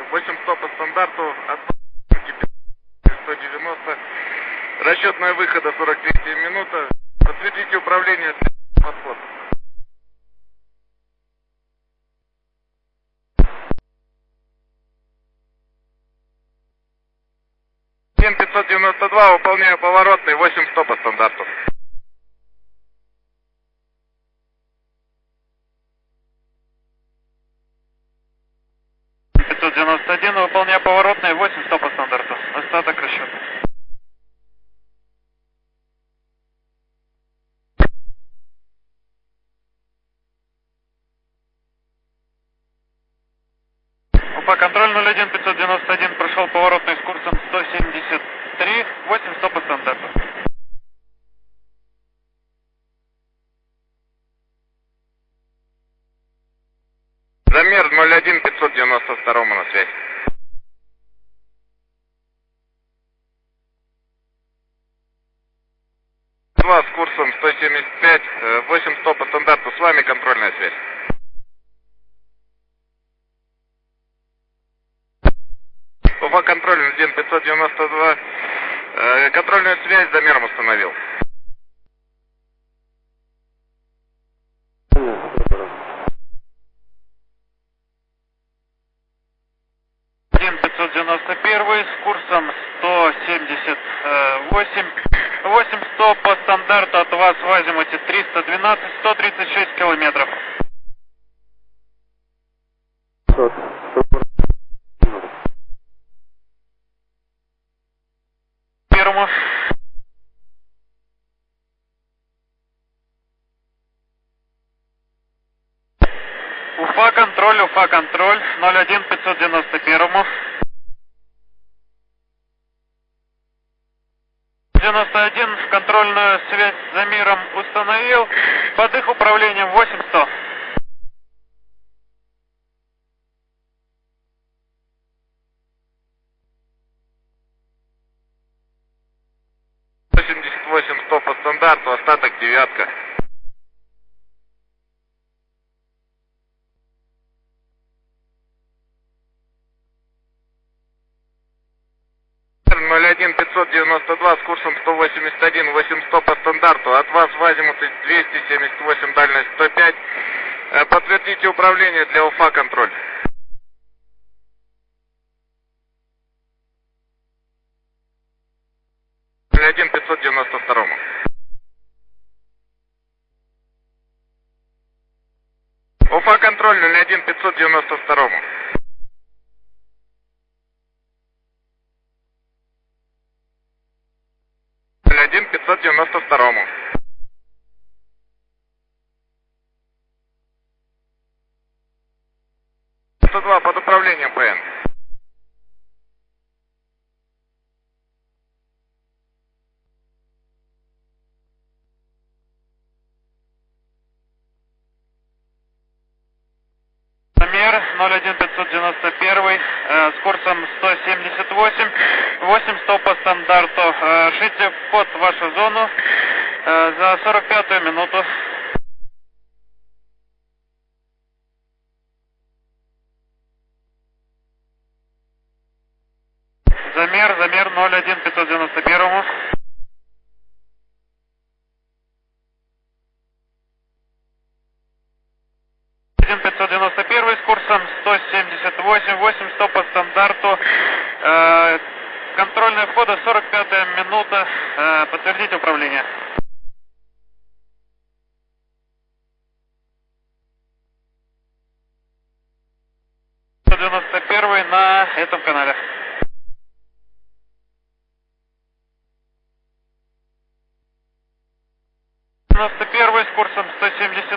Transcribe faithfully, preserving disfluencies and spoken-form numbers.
восемь сто по стандарту, от сто девяносто. Расчетная выхода сорок третья минута. Подтвердите управление, подход. Н пятьсот девяносто два, выполняю поворотный, восемь сто по стандарту. пятьсот девяносто один, выполняю поворотный, восемь сто по стандарту. Остаток расчета. Уфа, контроль ноль один пятьсот девяносто один, прошел поворотный с курсом сто семьдесят три, восемь сто по стандарту. Замер ноль один пятьсот девяносто два на связь. два с курсом сто семьдесят пять, восемь сто по стандарту, с вами контрольная связь. Уфа, контроль один пятьсот девяносто два, контрольную связь, замером установил. один пятьсот девяносто один с курсом сто семьдесят восемь, восемь сто по стандарту, от вас в азимуте триста двенадцать, сто тридцать шесть километров. Первому. Уфа, контроль, Уфа, контроль, ноль один пятьсот девяносто один. девяносто один, контрольную связь с замиром установил, под их управлением восемь сто. сто семьдесят восемь сто по стандарту, остаток девятка. ноль один пятьсот девяносто два с курсом сто восемьдесят один, восемь сто по стандарту, от вас в азимуте двести семьдесят восемь, дальность сто пять. Подтвердите управление для Уфа, контроль. ноль один пятьсот девяносто два. Уфа, контроль, ноль один пятьсот девяносто два. ноль один пятьсот девяносто два. сто два под управлением ПН. Замер ноль один пятьсот девяносто один, э, с курсом сто семьдесят восемь, восемь сто по стандарту. Э, шлите вход в вашу зону э, за сорок пятую минуту. Замер, замер ноль один пятьсот девяносто один. пятьсот девяносто один с курсом сто семьдесят восемь, восемь сто по стандарту. Э, контрольная входа сорок пятая минута. Э, подтвердите управление. сто девяносто один на этом канале. девяносто один с курсом сто семьдесят